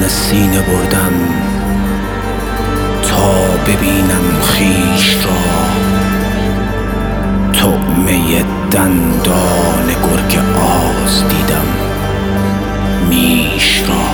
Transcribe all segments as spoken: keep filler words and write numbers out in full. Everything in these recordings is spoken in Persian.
سردرون سینه بردم تا ببینم خویش را، طعمه دندان گرگ آز دیدم میش را.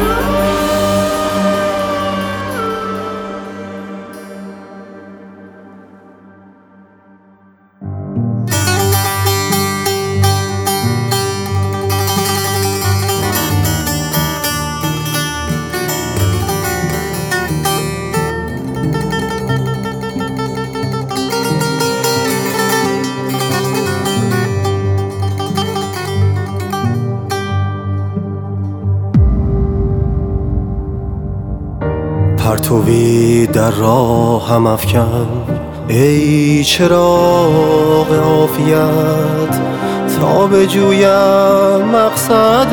پرتوی در راهم افکن ای چراغ عافیت، تا بجویم مقصد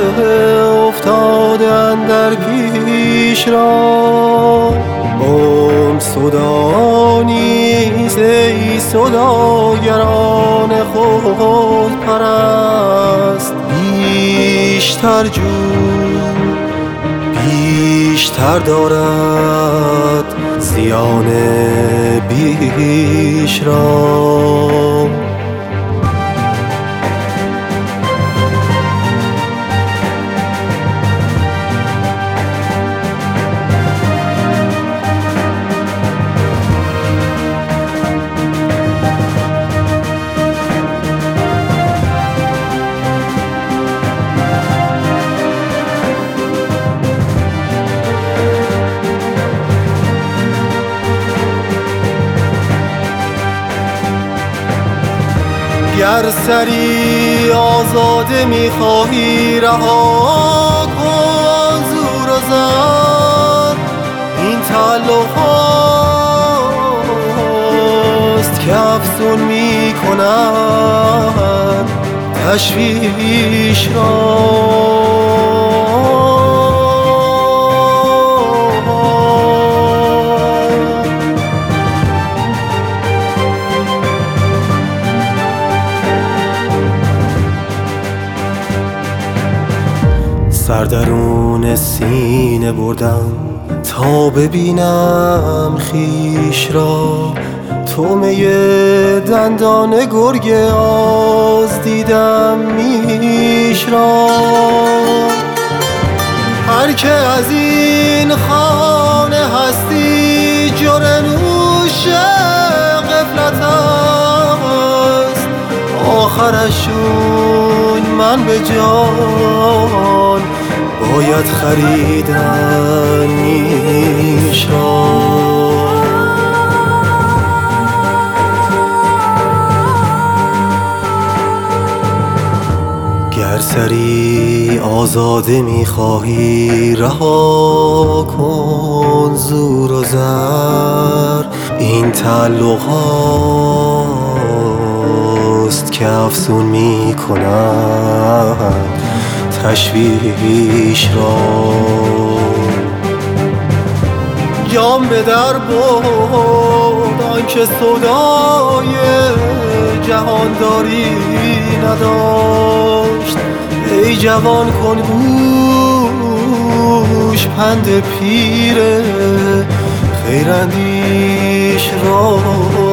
افتادن در پیش را. اون صدا نیست ای صداگران خود پرست، بیشتر جو بیشتر دارد زیان بیش را. گر سری آزاده میخواهی رها کن زور و زر، این تعلق هاست که افزون میکند تشویش را. سردرون سینه بردم تا ببینم خویش را، طعمه دندان گرگ آز دیدم میش را. هر که از این خانه هستی جرنوش غفلت است، آخرشون من به جان باید خریدن نیش را. گر سری آزاده میخواهی رها کن زور و زر، این تعلق هاست که افزون میکنند تشویش را. جام به در برد آنکه سودای جهانداری نداشت، ای جوان کن گوش پند پیر خیراندیش را.